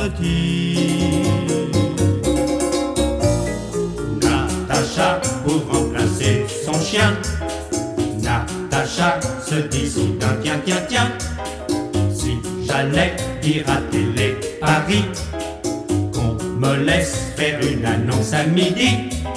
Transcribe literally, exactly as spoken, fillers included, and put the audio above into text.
petit. Natacha, pour remplacer son chien, Natacha se dit soudain, tiens, tiens, tiens, si j'allais dire à Télé Paris qu'on me laisse faire une annonce à midi,